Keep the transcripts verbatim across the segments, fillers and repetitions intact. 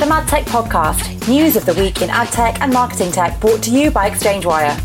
the MadTech Podcast, news of the week in ad tech and marketing tech, brought to you by ExchangeWire.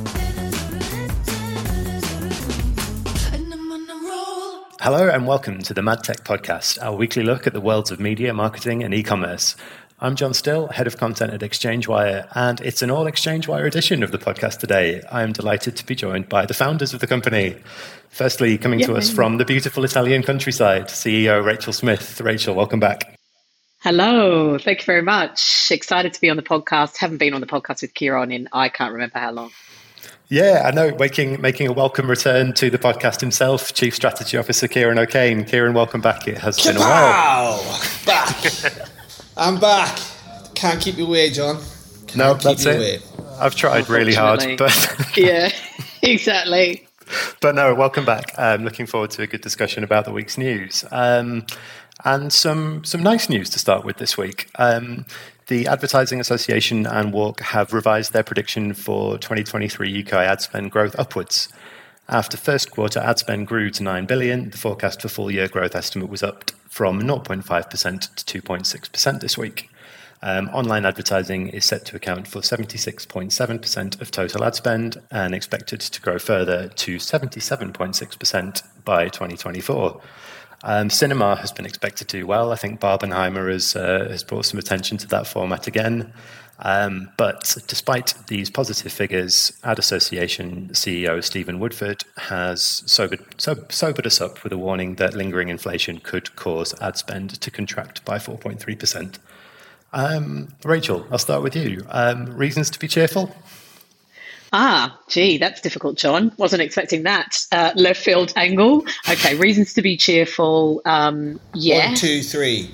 Hello and welcome to the MadTech Podcast, our weekly look at the worlds of media, marketing and e-commerce. I'm John Still, Head of Content at ExchangeWire, and it's an all ExchangeWire edition of the podcast today. I am delighted to be joined by the founders of the company. Firstly, coming yeah. to us from the beautiful Italian countryside, C E O Rachel Smith. Rachel, welcome back. Hello, thank you very much. Excited to be on the podcast. Haven't been on the podcast with Kieran in I can't remember how long. Yeah, I know, making making a welcome return to the podcast himself, Chief Strategy Officer Kieran O'Kane. Kieran, welcome back. It has Kapow! been a while. Back. I'm back. Can't keep you away, John. Can't no, keep that's you it. Away. I've tried really hard, but yeah, exactly. But no, welcome back. I'm looking forward to a good discussion about the week's news. Um, and some some nice news to start with this week. Um, the Advertising Association and WARC have revised their prediction for twenty twenty-three U K ad spend growth upwards. After first quarter ad spend grew to nine billion dollars, the forecast for full year growth estimate was upped from zero point five percent to two point six percent this week. Um, online advertising is set to account for seventy-six point seven percent of total ad spend and expected to grow further to seventy-seven point six percent by twenty twenty-four. Um, cinema has been expected to do well. I think Barbenheimer has, uh, has brought some attention to that format again. Um, but despite these positive figures, Ad Association C E O Stephen Woodford has sobered, so, sobered us up with a warning that lingering inflation could cause ad spend to contract by four point three percent. Um, Rachel, I'll start with you. Um, reasons to be cheerful? Ah, gee, that's difficult, John. Wasn't expecting that uh, left field angle. Okay, reasons to be cheerful. Um, yeah. One, two, three.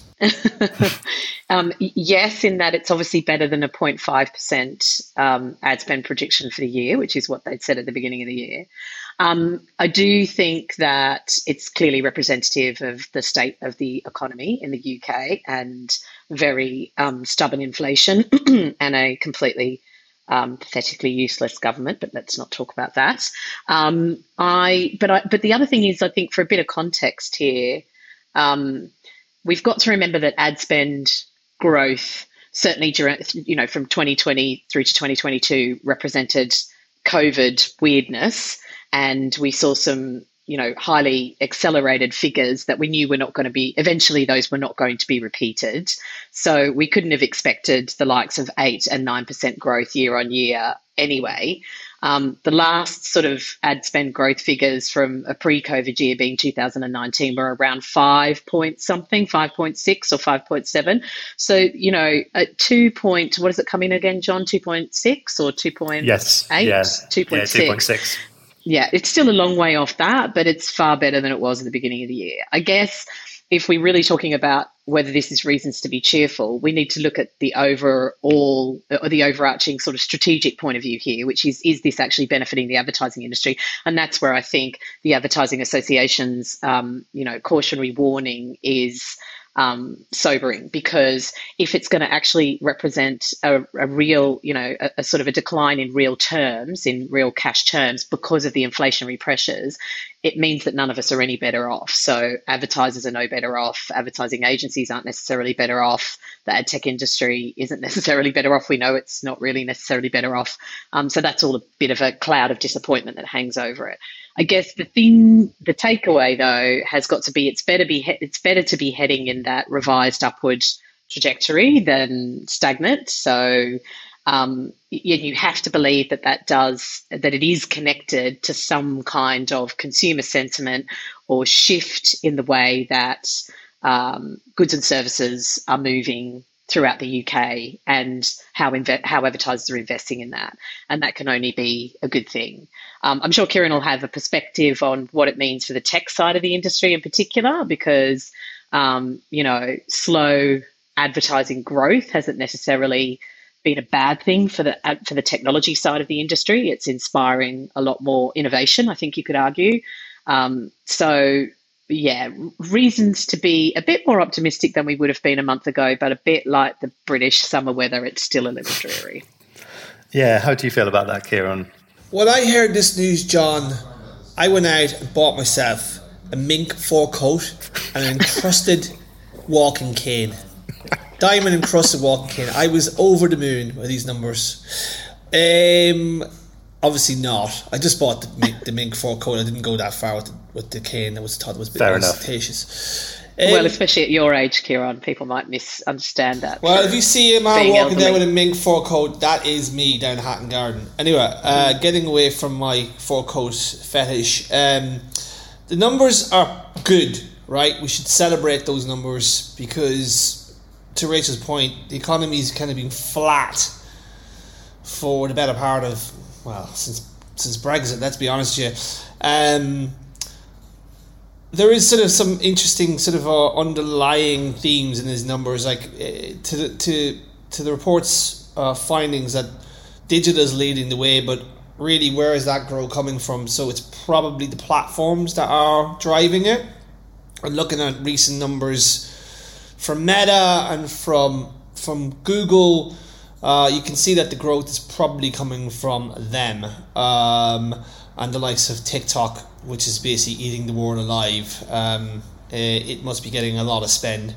um, yes, in that it's obviously better than a zero point five percent um, ad spend prediction for the year, which is what they'd said at the beginning of the year. Um, I do think that it's clearly representative of the state of the economy in the U K and very um, stubborn inflation and a completely um, pathetically useless government. But let's not talk about that. Um, I but I, but the other thing is, I think for a bit of context here. Um, We've got to remember that ad spend growth, certainly during, you know, from twenty twenty through to twenty twenty-two, represented COVID weirdness, and we saw some, you know, highly accelerated figures that we knew were not going to be. Eventually, those were not going to be repeated. So we couldn't have expected the likes of eight and nine percent growth year on year anyway. Um, the last sort of ad spend growth figures from a pre-COVID year being two thousand nineteen were around five point something, five point six or five point seven. So, you know, at two point, what does it come in again, John? two point six or two point eight? Yes. Yeah. two point six. Yeah, two point six. Yeah, it's still a long way off that, but it's far better than it was at the beginning of the year. I guess if we're really talking about whether this is reasons to be cheerful, we need to look at the overall or the overarching sort of strategic point of view here, which is, is this actually benefiting the advertising industry? And that's where I think the Advertising Association's, um, you know, cautionary warning is um, sobering, because if it's going to actually represent a, a real, you know, a, a sort of a decline in real terms, in real cash terms, because of the inflationary pressures, it means that none of us are any better off. So advertisers are no better off. Advertising agencies aren't necessarily better off. The ad tech industry isn't necessarily better off. We know it's not really necessarily better off. Um, so that's all a bit of a cloud of disappointment that hangs over it. I guess the thing, the takeaway though, has got to be it's better be it's better to be heading in that revised upward trajectory than stagnant. So. Um, you, you have to believe that that does that it is connected to some kind of consumer sentiment or shift in the way that um, goods and services are moving throughout the U K, and how inve- how advertisers are investing in that, and that can only be a good thing. Um, I'm sure Kieran will have a perspective on what it means for the tech side of the industry in particular, because um, you know, slow advertising growth hasn't necessarily been a bad thing for the for the technology side of the industry. It's inspiring a lot more innovation, I think you could argue. Um, so, yeah, reasons to be a bit more optimistic than we would have been a month ago, but a bit like the British summer weather, it's still a little dreary. Yeah, how do you feel about that, Kieran? When I heard this news, John, I went out and bought myself a mink fur coat and an encrusted walking cane. Diamond encrusted walking cane. I was over the moon with these numbers. Um, obviously not. I just bought the mink, the mink fur coat. I didn't go that far with the, with the cane. I was thought it was a bit Fair enough. ostentatious. Um, well, Um, especially at your age, Kieran, people might misunderstand that. Well, for if you see a man being walking down elderly. with a mink fur coat, that is me down Hatton Garden. Anyway, uh, getting away from my fur coat fetish, um, the numbers are good, right? We should celebrate those numbers because, to Rachel's point, the economy's kind of been flat for the better part of, well, since since Brexit, let's be honest with you. Um, there is sort of some interesting sort of uh, underlying themes in these numbers, like uh, to the, to to the report's uh, findings that digital is leading the way, but really, where is that growth coming from? So it's probably the platforms that are driving it. And looking at recent numbers from Meta and from from Google, uh, you can see that the growth is probably coming from them, um, and the likes of TikTok, which is basically eating the world alive. Um, it must be getting a lot of spend.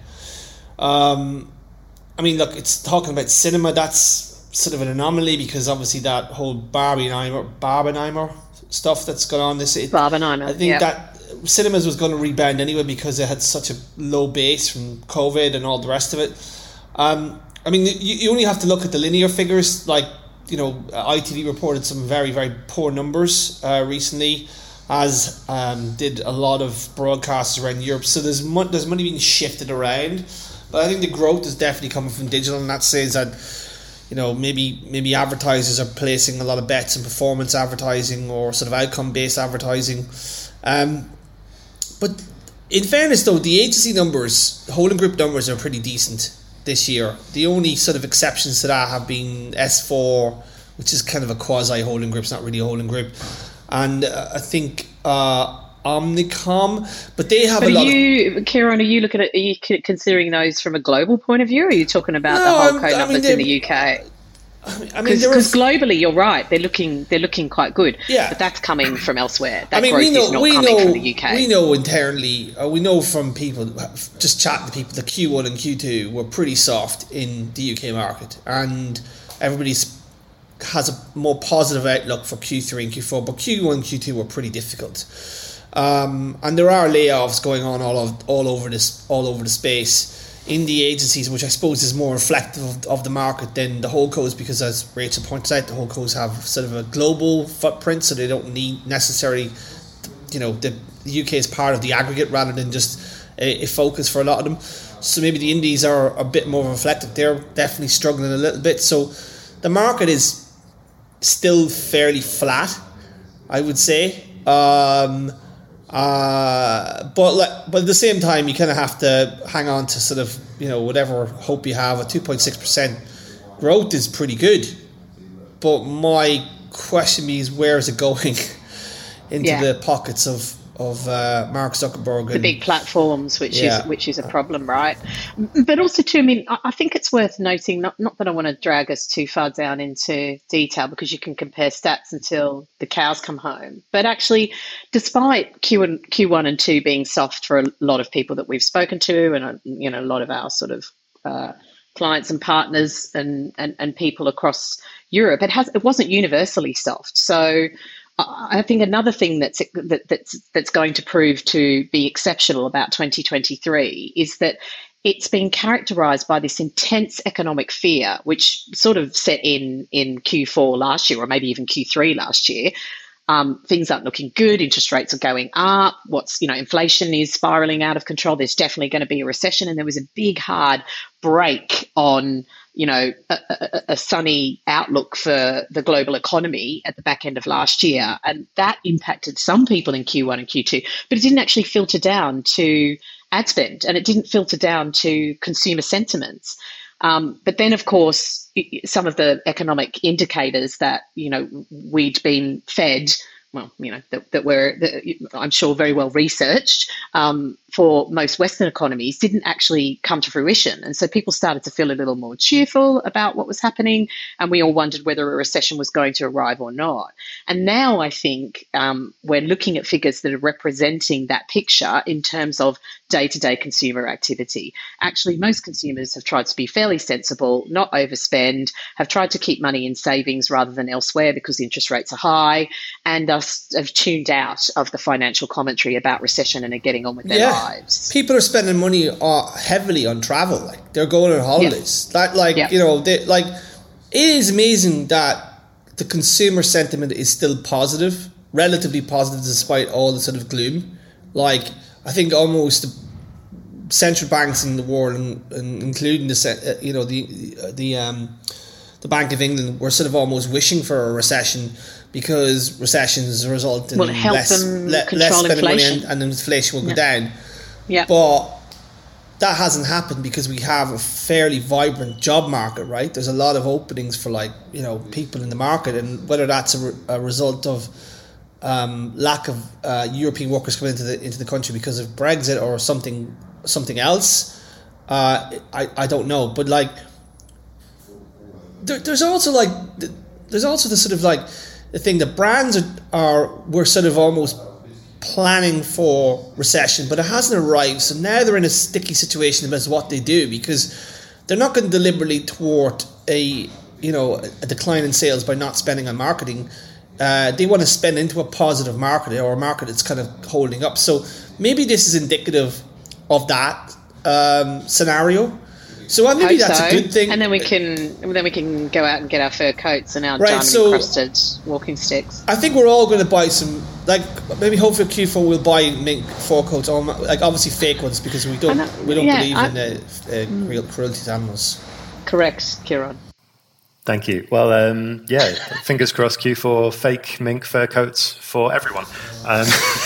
Um, I mean, look, it's talking about cinema. That's sort of an anomaly because obviously that whole Barbenheimer, Barbenheimer stuff that's gone on this. It, Barbenheimer, I think yeah. that cinemas was going to rebound anyway because they had such a low base from COVID and all the rest of it. Um, I mean, you, you only have to look at the linear figures. Like, you know, I T V reported some very, very poor numbers uh, recently, as um, did a lot of broadcasters around Europe. So there's mo- there's money being shifted around. But I think the growth is definitely coming from digital, and that says that, you know, maybe maybe advertisers are placing a lot of bets in performance advertising or sort of outcome-based advertising. Um, but in fairness, though, the agency numbers, the holding group numbers are pretty decent this year. The only sort of exceptions to that have been S four, which is kind of a quasi-holding group. It's not really a holding group. And uh, I think uh, Omnicom, but they have But a are lot you, of... Kieran, are you looking at, are you considering those from a global point of view, or are you talking about No, the whole I'm- code I mean, numbers they're- in the U K? I mean, there Because are- globally, you're right, they're looking they're looking quite good. Yeah. But that's coming from elsewhere. That I mean, growth we know, is not we coming know, from the U K. we know internally, uh, we know from people, just chatting to people, the Q one and Q two were pretty soft in the U K market, and everybody's has a more positive outlook for Q three and Q four, but Q one and Q two were pretty difficult. Um, and there are layoffs going on all of, all over this, all over the space in the agencies, which I suppose is more reflective of, of the market than the holdcos, because as Rachel points out, the holdcos have sort of a global footprint, so they don't need necessarily, you know, the, the U K is part of the aggregate rather than just a, a focus for a lot of them. So maybe the indies are a bit more reflective. They're definitely struggling a little bit. So the market is still fairly flat, I would say. Um, uh, but like, but at the same time, you kind of have to hang on to sort of, you know, whatever hope you have. A two point six percent growth is pretty good. But my question is, where is it going into Yeah. the pockets of of uh, Mark Zuckerberg? The and, big platforms, which Yeah. is which is a problem, right? But also, too, I mean, I I think it's worth noting, not, not that I want to drag us too far down into detail, because you can compare stats until the cows come home. But actually, despite Q and Q one and two being soft for a lot of people that we've spoken to, and uh, you know, a lot of our sort of uh, clients and partners and, and and people across Europe, it has it wasn't universally soft. So I think another thing that's that, that's that's going to prove to be exceptional about twenty twenty-three is that it's been characterized by this intense economic fear, which sort of set in in Q four last year, or maybe even Q three last year. Um, things aren't looking good. Interest rates are going up. What's, you know, inflation is spiraling out of control. There's definitely going to be a recession. And there was a big, hard break on, you know, a, a, a sunny outlook for the global economy at the back end of last year. And that impacted some people in Q one and Q two, but it didn't actually filter down to ad spend, and it didn't filter down to consumer sentiments. Um, but then, of course, some of the economic indicators that, you know, we'd been fed well, you know, that, that were, that I'm sure, very well researched um, for most Western economies didn't actually come to fruition. And so people started to feel a little more cheerful about what was happening, and we all wondered whether a recession was going to arrive or not. And now I think um, we're looking at figures that are representing that picture in terms of day-to-day consumer activity. Actually, most consumers have tried to be fairly sensible, not overspend, have tried to keep money in savings rather than elsewhere because interest rates are high, and are have tuned out of the financial commentary about recession and are getting on with their yeah. lives. People are spending money uh, heavily on travel. Like they're going on holidays. Yeah. That, like yeah. you know, they, like it is amazing that the consumer sentiment is still positive, relatively positive, despite all the sort of gloom. Like I think almost the central banks in the world, and, and including the uh, you know the the um, the Bank of England, were sort of almost wishing for a recession, because recessions result in well, help less, them le- control less spending inflation. money, and, and inflation will go yeah. down. Yeah. But that hasn't happened because we have a fairly vibrant job market, right? There's a lot of openings for, like, you know, people in the market, and whether that's a, re- a result of um, lack of uh, European workers coming into the into the country because of Brexit or something something else, uh, I I don't know. But like, there, there's also like there's also the sort of like the thing that brands are, are we're sort of almost planning for recession, but it hasn't arrived. So now they're in a sticky situation about what they do, because they're not going to deliberately thwart a you know a decline in sales by not spending on marketing. Uh, they want to spend into a positive market, or a market that's kind of holding up. So maybe this is indicative of that um, scenario. So uh, maybe Hope that's so. a good thing. And then we can then we can go out and get our fur coats and our Right, diamond so- encrusted walking sticks. I think we're all going to buy some, like maybe hopefully Q four will buy mink fur coats, or like obviously fake ones, because we don't I know, we don't yeah, believe I- in uh, uh, real cruelty to animals. Correct, Kieran. Thank you. Well, um, yeah, fingers crossed Q four fake mink fur coats for everyone. Um,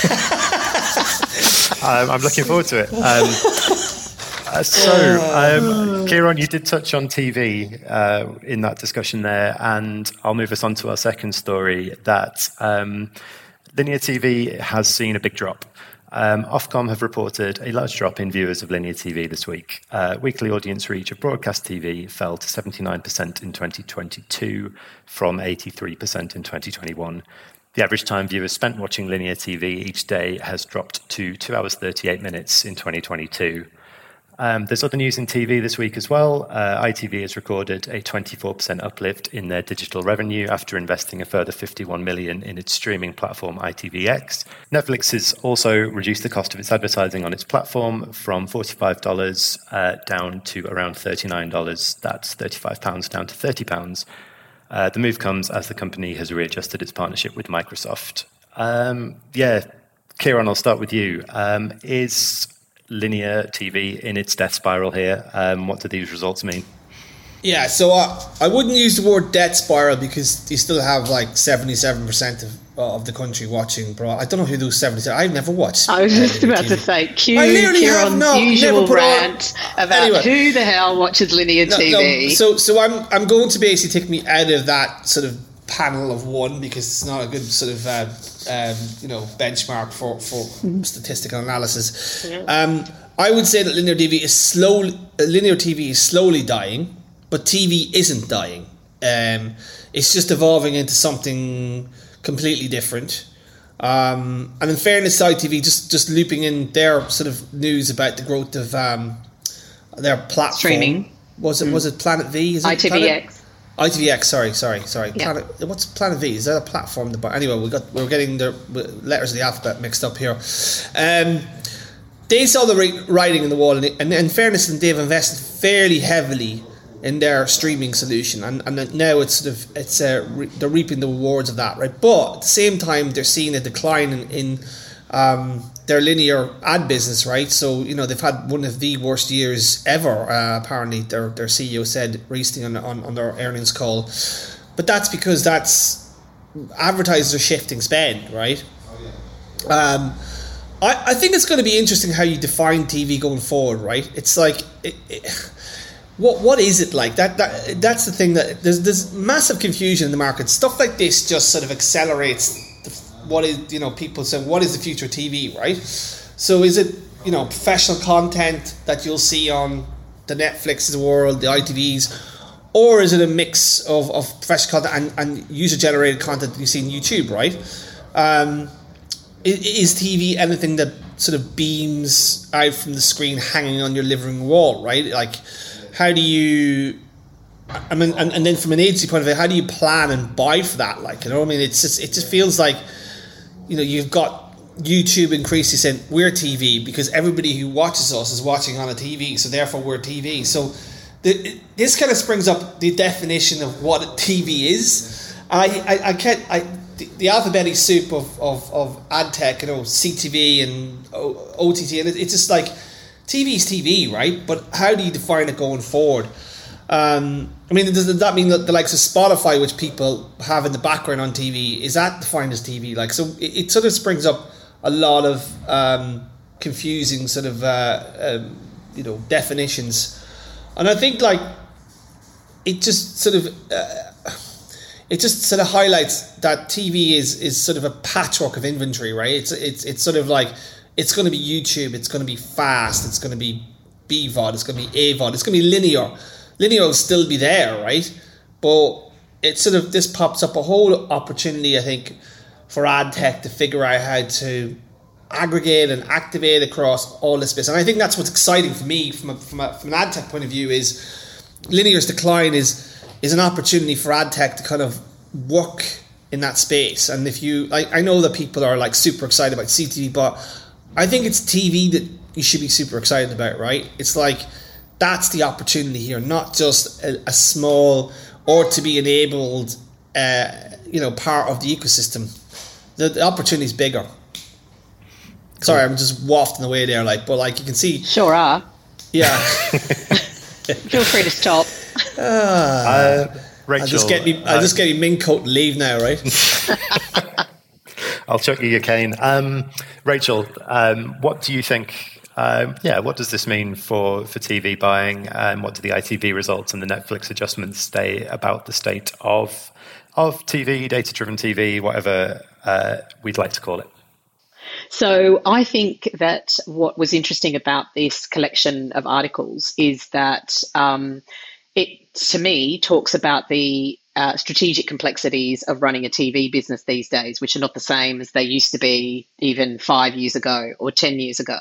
I'm, I'm looking forward to it. Um, uh, so, um, Kieran, you did touch on T V uh, in that discussion there, and I'll move us on to our second story, that um, linear T V has seen a big drop. Um, Ofcom have reported a large drop in viewers of linear T V this week. Uh, weekly audience reach of broadcast T V fell to seventy-nine percent in twenty twenty-two from eighty-three percent in twenty twenty-one. The average time viewers spent watching linear T V each day has dropped to two hours thirty-eight minutes in twenty twenty-two. Um, there's other news in T V this week as well. Uh, I T V has recorded a twenty-four percent uplift in their digital revenue after investing a further fifty-one million dollars in its streaming platform I T V X. Netflix has also reduced the cost of its advertising on its platform from forty-five dollars uh, down to around thirty-nine dollars. That's thirty-five pounds down to thirty pounds. Uh, the move comes as the company has readjusted its partnership with Microsoft. Um, yeah, Kieran, I'll start with you. Um, is linear T V in its death spiral here? Um, what do these results mean? Yeah, so uh, I wouldn't use the word death spiral, because you still have like seventy-seven percent of uh, of the country watching. Bro, I don't know who those seventy-seven. I've never watched. I was uh, just about T V. to say, cue I literally have Kieran's not, usual never put rant on, about anyway. who the hell watches linear No, T V. no, so so I'm I'm going to basically take me out of that sort of panel of one, because it's not a good sort of uh, um, you know benchmark for for mm-hmm. statistical analysis. Yeah. Um, I would say that linear T V is slowly uh, linear T V is slowly dying, but T V isn't dying. Um, it's just evolving into something completely different. Um, and in fairness to I T V, just just looping in their sort of news about the growth of um, their platform. Streaming. Was it mm. was it Planet V? Is it I T V X. I T V X, sorry, sorry, sorry. Yeah. Planet, what's Planet V? Is that a platform? To buy? Anyway, we got we're getting the letters of the alphabet mixed up here. Um, they saw the writing on the wall, and, and in fairness, and they've invested fairly heavily in their streaming solution, and, and now it's sort of it's uh, re, they're reaping the rewards of that, right? But at the same time, they're seeing a decline in, in um, their linear ad business, right? So you know they've had one of the worst years ever. Uh, apparently, their their C E O said recently on, on on their earnings call, but that's because that's advertisers are shifting spend, right? Um, I I think it's going to be interesting how you define T V going forward, right? It's like. It, it, What what is it like? That that that's the thing, that there's there's massive confusion in the market. Stuff like this just sort of accelerates the, what is, you know, people say, what is the future of T V, right? So is it, you know, professional content that you'll see on the Netflixes of the world, the I T Vs, or is it a mix of, of professional content and, and user-generated content that you see on YouTube, right? Um, is T V anything that sort of beams out from the screen hanging on your living room wall, right? Like, how do you... I mean, and, and then from an agency point of view, how do you plan and buy for that? Like, you know, I mean, it's just, it just feels like, you know, you've got YouTube increasingly saying we're T V because everybody who watches us is watching on a T V, so therefore we're T V. So the, this kind of springs up the definition of what a T V is. And I, I, I can't, I, the, the alphabetic soup of, of, of ad tech, you know, C T V and O T T, and it, it's just like T V is T V, right? But how do you define it going forward? Um, I mean, does that mean that the likes of Spotify, which people have in the background on T V, is that defined as T V? Like, so it, it sort of springs up a lot of um, confusing sort of uh, um, you know, definitions, and I think like it just sort of uh, it just sort of highlights that T V is is sort of a patchwork of inventory, right? It's it's it's sort of like it's going to be YouTube, it's going to be fast, it's going to be B V O D, it's going to be A V O D, it's going to be linear. Linear will still be there, right? But it's sort of, this pops up a whole opportunity, I think, for ad tech to figure out how to aggregate and activate across all this space. And I think that's what's exciting for me from a, from, a, from an ad tech point of view is linear's decline is is an opportunity for ad tech to kind of work in that space. And if you, I, I know that people are like super excited about C T V, but I think it's T V that you should be super excited about, right? It's like, that's the opportunity here, not just a, a small or to be enabled, uh, you know, part of the ecosystem. The, the opportunity is bigger. Sorry, I'm just wafting away there, like, but like you can see. Sure are. Yeah. Feel free to stop. Uh, uh, Rachel, I'll just get me. I'll uh, just get me mink coat and leave now, right? I'll chuck you your cane. Um, Rachel, um, what do you think? Um, yeah, what does this mean for, for T V buying, and what do the I T V results and the Netflix adjustments say about the state of of T V, data-driven T V, whatever uh, we'd like to call it? So I think that what was interesting about this collection of articles is that um, it, to me, talks about the uh, strategic complexities of running a T V business these days, which are not the same as they used to be even five years ago or ten years ago.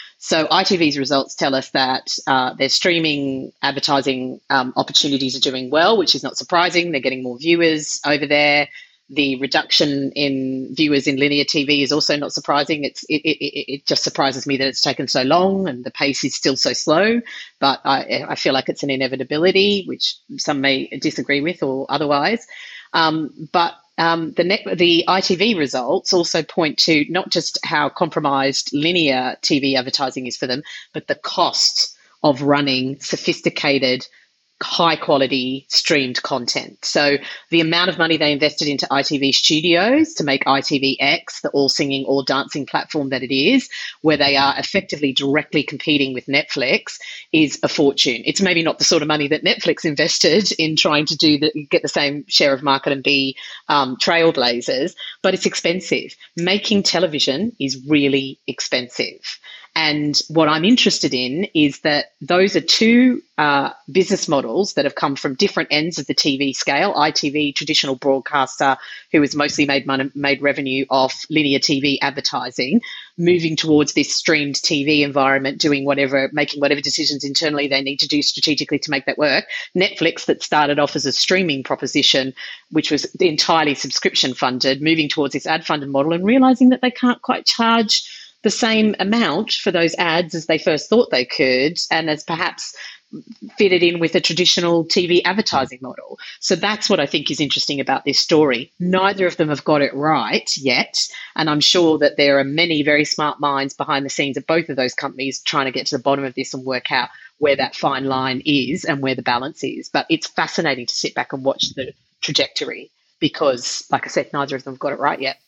So I T V's results tell us that uh, their streaming advertising um, opportunities are doing well, which is not surprising. They're getting more viewers over there. The reduction in viewers in linear T V is also not surprising. It's it, it, it just surprises me that it's taken so long and the pace is still so slow. But I, I feel like it's an inevitability, which some may disagree with or otherwise. Um, but Um, the net, the I T V results also point to not just how compromised linear T V advertising is for them, but the cost of running sophisticated, high-quality streamed content. So the amount of money they invested into I T V Studios to make I T V X, the all-singing, all-dancing platform that it is, where they are effectively directly competing with Netflix, is a fortune. It's maybe not the sort of money that Netflix invested in trying to do the, get the same share of market and be um, trailblazers, but it's expensive. Making television is really expensive. And what I'm interested in is that those are two uh, business models that have come from different ends of the T V scale. I T V, traditional broadcaster who has mostly made money, made revenue off linear T V advertising, moving towards this streamed T V environment, doing whatever, making whatever decisions internally they need to do strategically to make that work. Netflix, that started off as a streaming proposition, which was entirely subscription funded, moving towards this ad funded model and realizing that they can't quite charge the same amount for those ads as they first thought they could, and as perhaps fitted in with a traditional T V advertising model. So that's what I think is interesting about this story. Neither of them have got it right yet, and I'm sure that there are many very smart minds behind the scenes of both of those companies trying to get to the bottom of this and work out where that fine line is and where the balance is. But it's fascinating to sit back and watch the trajectory because, like I said, neither of them have got it right yet.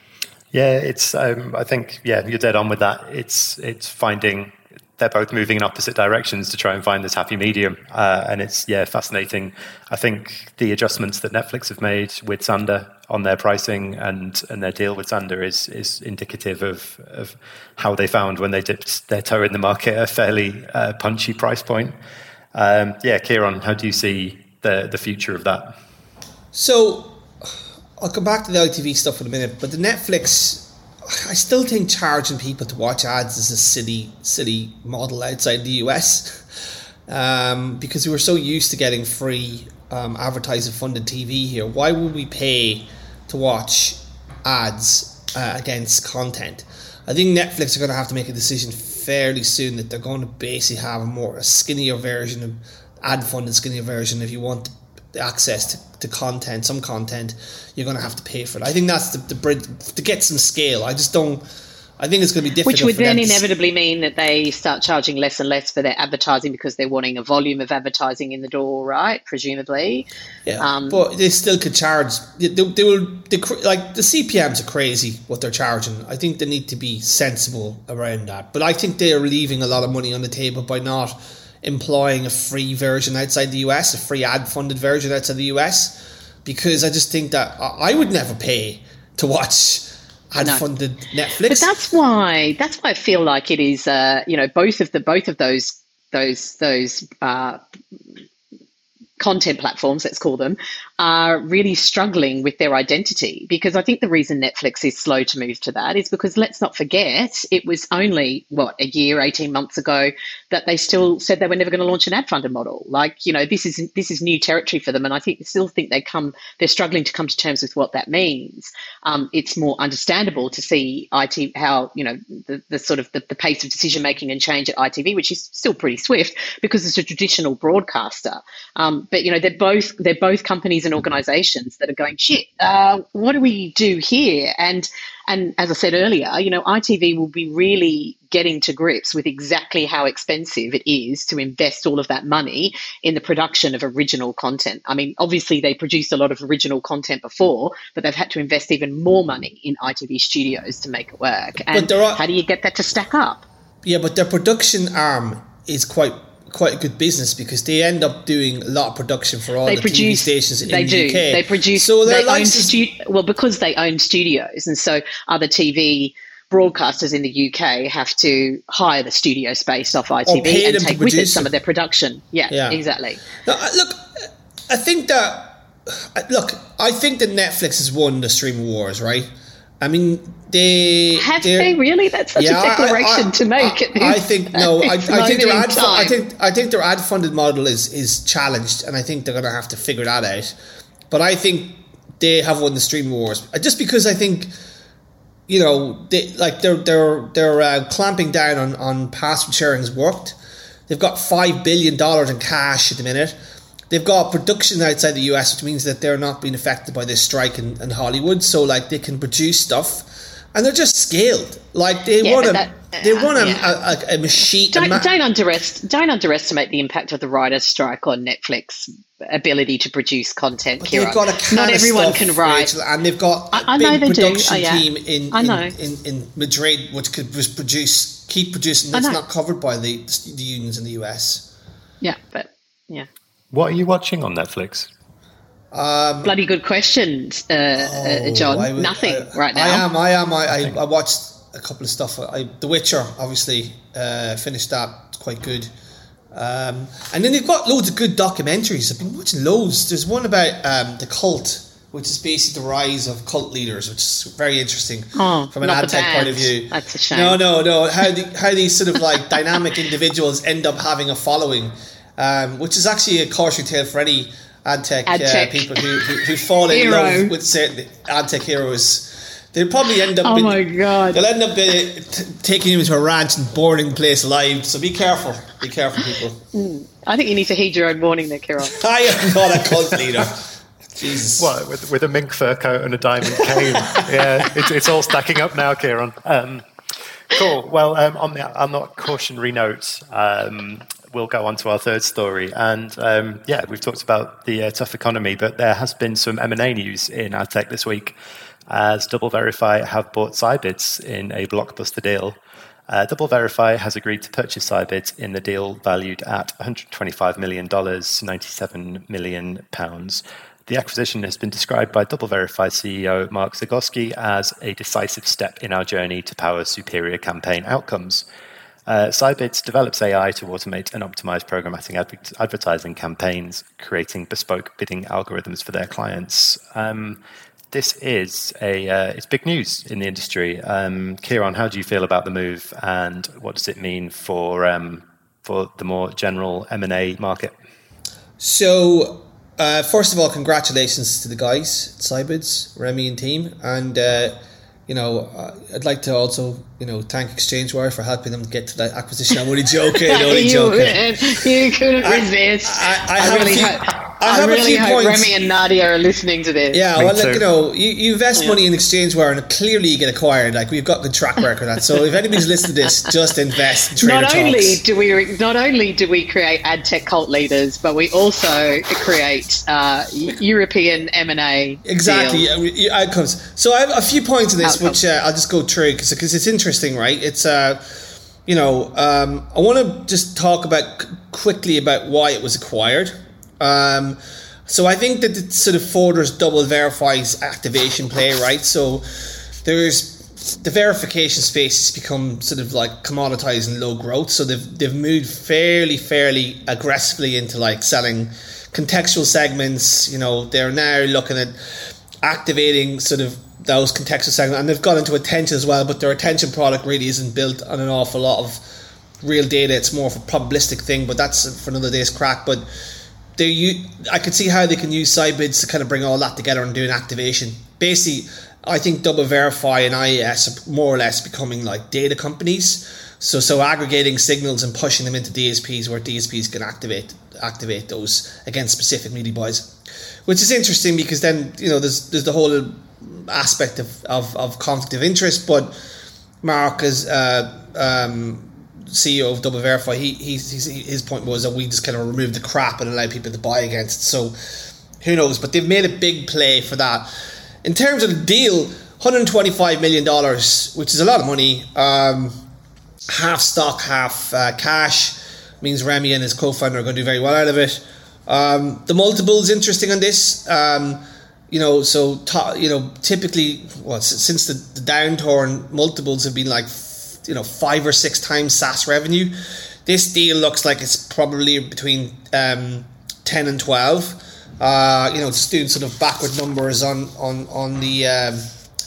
Yeah, it's. Um, I think. Yeah, you're dead on with that. It's. It's finding. They're both moving in opposite directions to try and find this happy medium, uh, and it's yeah fascinating. I think the adjustments that Netflix have made with Xandr on their pricing and, and their deal with Xandr is is indicative of of how they found when they dipped their toe in the market a fairly uh, punchy price point. Um, yeah, Kieran, how do you see the the future of that? So I'll come back to the I T V stuff in a minute, but the Netflix, I still think charging people to watch ads is a silly, silly model outside the U S um, because we were so used to getting free um, advertising-funded T V here. Why would we pay to watch ads uh, against content? I think Netflix are going to have to make a decision fairly soon that they're going to basically have a more a skinnier version, of ad-funded skinnier version. If you want the access to, to content, some content, you're going to have to pay for it. I think that's the, the bridge to get some scale. I just don't. I think it's going to be difficult. Which would for then them to inevitably mean that they start charging less and less for their advertising because they're wanting a volume of advertising in the door, right? Presumably. Yeah, um, but they still could charge. They, they will. They, like the C P Ms are crazy what they're charging. I think they need to be sensible around that. But I think they are leaving a lot of money on the table by not employing a free version outside the U S, a free ad-funded version outside the U S, because I just think that I would never pay to watch ad-funded no. Netflix. But that's why that's why I feel like it is. Uh, you know, both of the both of those those those uh, content platforms, let's call them, are really struggling with their identity, because I think the reason Netflix is slow to move to that is because, let's not forget, it was only, what, a year, eighteen months ago that they still said they were never going to launch an ad-funded model. Like, you know, this is this is new territory for them, and I think still think they come, they're struggling to come to terms with what that means. Um, it's more understandable to see I T how, you know, the, the sort of the, the pace of decision-making and change at I T V, which is still pretty swift because it's a traditional broadcaster. Um, But, you know, they're both they're both companies and organizations that are going, shit, uh, what do we do here? And and as I said earlier, you know, I T V will be really getting to grips with exactly how expensive it is to invest all of that money in the production of original content. I mean, obviously they produced a lot of original content before, but they've had to invest even more money in I T V studios to make it work. And are, how do you get that to stack up? Yeah, but their production arm is quite quite a good business, because they end up doing a lot of production for all they the produce, T V stations in they the do. U K. They produce. So they like own stu- well, because they own studios, and so other T V broadcasters in the U K have to hire the studio space off I T V and take with it some of their production. Yeah, yeah. exactly. Now, look, I think that look, I think that Netflix has won the streaming wars, right? I mean, they have they really? That's such yeah, a declaration I, I, to make. I, at this, I think no. I, I think their ad. I think I think their ad funded model is is challenged, and I think they're going to have to figure that out. But I think they have won the streaming wars, just because I think, you know, they like they're they're they're uh, clamping down on on password sharing's worked. They've got five billion dollars in cash at the minute. They've got production outside the U S, which means that they're not being affected by this strike in, in Hollywood. So, like, they can produce stuff, and they're just scaled. Like, they yeah, want a that, they want a, yeah. a, a, a machine. Don't, a ma- don't underestimate don't underestimate the impact of the writers' strike on Netflix ability to produce content. But they've got a can not of everyone stuff, can write, Rachel, and they've got a I, I big know they production do. Oh, yeah. team in I know. in, in in Madrid, which could just produce, keep producing. That's not covered by the the unions in the U S. Yeah, but yeah. What are you watching on Netflix? Um, Bloody good question, uh, oh, uh, John. Would, Nothing I, right now. I am. I am. I, I, I watched a couple of stuff. I, The Witcher, obviously, uh, finished that. It's quite good. Um, and then they've got loads of good documentaries. I've been watching loads. There's one about um, the cult, which is basically the rise of cult leaders, which is very interesting oh, from an ad tech point of view. That's a shame. No, no, no. How the, how these sort of like dynamic individuals end up having a following. Um, which is actually a cautionary tale for any ad tech, ad tech. Uh, people who, who, who fall in love with certain ad tech heroes. They'll probably end up. Oh in, my god! They'll end up uh, t- taking you into a ranch and burning the place alive. So be careful. Be careful, people. Mm. I think you need to heed your own warning, there, Kieran. I am not a cult leader. Jesus. What, with with a mink fur coat and a diamond cane? Yeah, it's it's all stacking up now, Kieran. Um, cool. Well, um, on the on that cautionary note. Um, We'll go on to our third story. And um, yeah, we've talked about the uh, tough economy, but there has been some M and A news in AdTech this week, as DoubleVerify have bought Scibids in a blockbuster deal. Uh, DoubleVerify has agreed to purchase Scibids in the deal valued at one hundred twenty-five million dollars, ninety-seven million pounds. The acquisition has been described by DoubleVerify C E O Mark Zagorski as a decisive step in our journey to power superior campaign outcomes. Uh, Scibids develops A I to automate and optimize programmatic adver- advertising campaigns, creating bespoke bidding algorithms for their clients. Um, this is a uh, it's big news in the industry. Um, Kieran, how do you feel about the move, and what does it mean for um, for the more general M and A market? So, uh, first of all, congratulations to the guys at Scibids, Remy and team, and. Uh, You know, uh, I'd like to also, you know, thank ExchangeWire for helping them get to that acquisition. I'm only joking, I'm only you, joking. You couldn't resist. I, I, I, I have really, a few, ho- I I have really a few hope points. Remy and Nadia are listening to this. Yeah, Me well, too. like, you know, you, you invest Yeah. money in ExchangeWire and clearly you get acquired. Like, we've got the track record of that. So if anybody's listening to this, just invest in Trader Not Talks. only do we not only do we create ad tech cult leaders, but we also create uh, European M and A Exactly, deals. yeah, we- outcomes. So I have a few points in this, Outcomes. which uh, I'll just go through because it's interesting, right? It's, uh, you know, um, I want to just talk about c- quickly about why it was acquired. Um, so I think that it sort of furthers DoubleVerify's activation play, right? So there's the verification space has become sort of like commoditized and low growth. So they've they've moved fairly, fairly aggressively into like selling contextual segments. You know, they're now looking at activating sort of those contextual segments, and they've got into attention as well, but their attention product really isn't built on an awful lot of real data. It's more of a probabilistic thing, but that's for another day's crack. But they, you, I could see how they can use Scibids to kind of bring all that together and do an activation. Basically, I think DoubleVerify and I E S are more or less becoming like data companies. So, so aggregating signals and pushing them into D S Ps where D S Ps can activate activate those against specific media buys, which is interesting because then, you know, there's there's the whole aspect of, of, of conflict of interest. But Mark, as uh, um, C E O of DoubleVerify, he, he his point was that we just kind of remove the crap and allow people to buy against. So who knows? But they've made a big play for that. In terms of the deal, one hundred twenty-five million dollars, which is a lot of money. Um, half stock, half uh, cash, means Remy and his co-founder are going to do very well out of it. Um, the multiple is interesting on this. Um, you know, so to, you know, typically, well, since the, the downturn, multiples have been like, you know, five or six times SaaS revenue. This deal looks like it's probably between um, ten and twelve. Uh, you know, just doing sort of backward numbers on on on the um,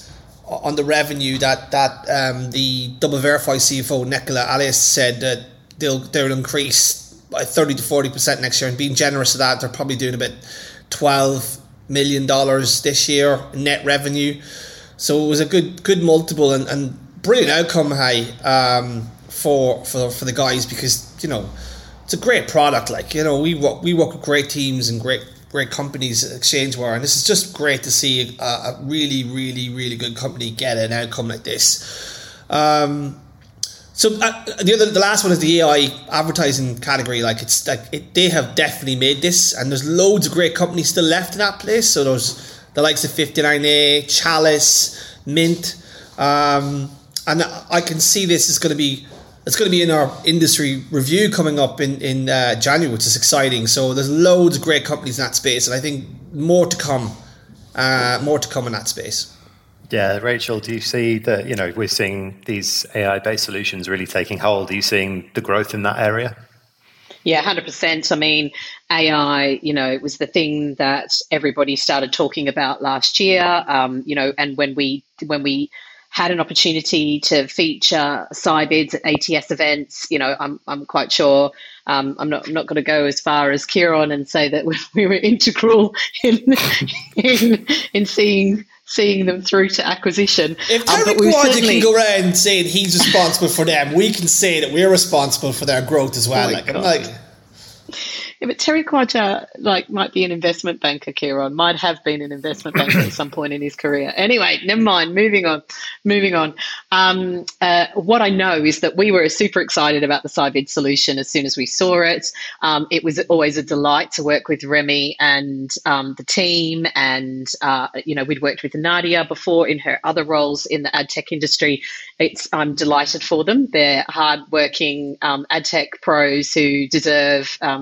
on the revenue that that um, the DoubleVerify C F O Nicola Alias said that they'll they'll increase by thirty to forty percent next year, and being generous to that, they're probably doing about twelve million dollars this year net revenue. So it was a good good multiple and, and brilliant outcome, high um, for for for the guys, because, you know, it's a great product. Like, you know, we work we work with great teams and great great companies at ExchangeWire, and this is just great to see a, a really really really good company get an outcome like this. Um, so uh, the other, the last one is the A I advertising category. Like, it's like it, they have definitely made this, and there's loads of great companies still left in that place. So there's the likes of fifty-nine A, Chalice, Mint, um, and I can see this is going to be. It's going to be in our industry review coming up in, in uh, January, which is exciting. So there's loads of great companies in that space, and I think more to come, uh, more to come in that space. Yeah, Rachel, do you see that, you know, we're seeing these A I-based solutions really taking hold? Are you seeing the growth in that area? Yeah, one hundred percent. I mean, A I, you know, it was the thing that everybody started talking about last year, um, you know, and when we when we had an opportunity to feature Scibids at A T S events, you know, I'm I'm quite sure um, I'm not I'm not going to go as far as Kieran and say that we, we were integral in in in seeing seeing them through to acquisition. If Terry um, Quadra can go around saying he's responsible for them, we can say that we're responsible for their growth as well. Oh like, I'm like. Yeah, but Terry Quadra, like, might be an investment banker, Kieran, might have been an investment banker at some point in his career. Anyway, never mind, moving on, moving on. Um, uh, what I know is that we were super excited about the Scibids solution as soon as we saw it. Um, it was always a delight to work with Remy and um, the team, and, uh, you know, we'd worked with Nadia before in her other roles in the ad tech industry. It's, I'm delighted for them. They're hardworking um, ad tech pros who deserve um, a good outcome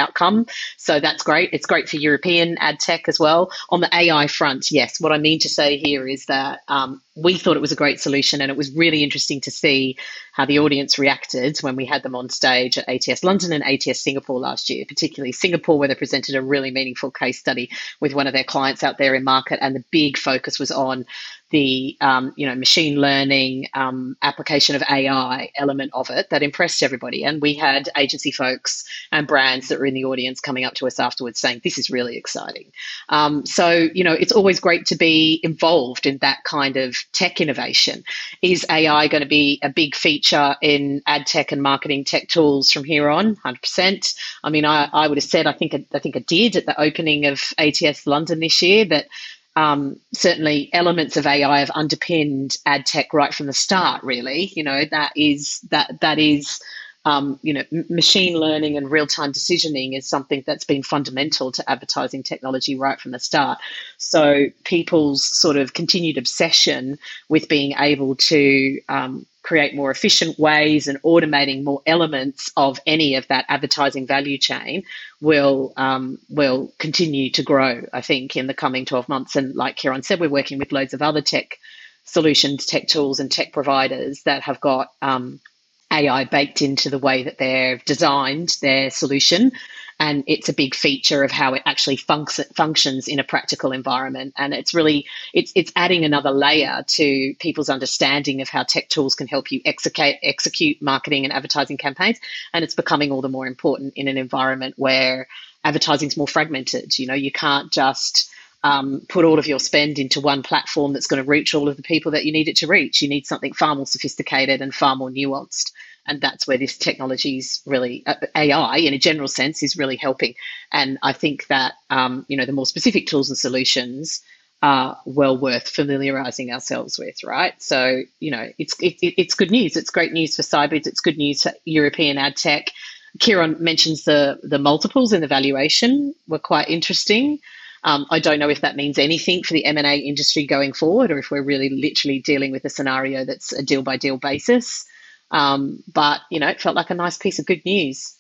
outcome. So that's great. It's great for European ad tech as well. On the A I front, yes, what I mean to say here is that um, we thought it was a great solution, and it was really interesting to see how the audience reacted when we had them on stage at A T S London and A T S Singapore last year, particularly Singapore, where they presented a really meaningful case study with one of their clients out there in market, and the big focus was on the um, you know machine learning um, application of A I element of it that impressed everybody. And we had agency folks and brands that were in the audience coming up to us afterwards saying, this is really exciting. Um, so, you know, it's always great to be involved in that kind of tech innovation. Is A I going to be a big feature in ad tech and marketing tech tools from here on? one hundred percent. I mean, I, I would have said, I think, I think I did at the opening of A T S London this year, that Um, certainly elements of A I have underpinned ad tech right from the start, really. You know, that is, that that is, um, you know, m- machine learning and real-time decisioning is something that's been fundamental to advertising technology right from the start. So people's sort of continued obsession with being able to um, create more efficient ways and automating more elements of any of that advertising value chain will um, will continue to grow, I think, in the coming twelve months. And like Kieran said, we're working with loads of other tech solutions, tech tools and tech providers that have got um, A I baked into the way that they've designed their solution. And it's a big feature of how it actually func- functions in a practical environment. And it's really, it's it's adding another layer to people's understanding of how tech tools can help you execute, execute marketing and advertising campaigns. And it's becoming all the more important in an environment where advertising is more fragmented. You know, you can't just um, put all of your spend into one platform that's going to reach all of the people that you need it to reach. You need something far more sophisticated and far more nuanced. And that's where this technology is really, uh, A I in a general sense, is really helping. And I think that, um, you know, the more specific tools and solutions are well worth familiarising ourselves with, right? So, you know, it's it, it's good news. It's great news for Scibids. It's good news for European ad tech. Kieran mentions the, the multiples in the valuation were quite interesting. Um, I don't know if that means anything for the M and A industry going forward, or if we're really literally dealing with a scenario that's a deal-by-deal basis. Um, but, you know, it felt like a nice piece of good news.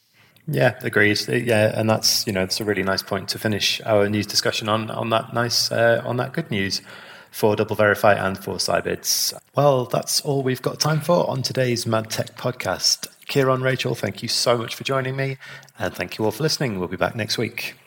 Yeah, agreed. Yeah, and that's, you know, it's a really nice point to finish our news discussion on, on that nice, uh, on that good news for Double Verify and for Scibids. Well, that's all we've got time for on today's Mad Tech podcast. Kieran, Rachel, thank you so much for joining me, and thank you all for listening. We'll be back next week.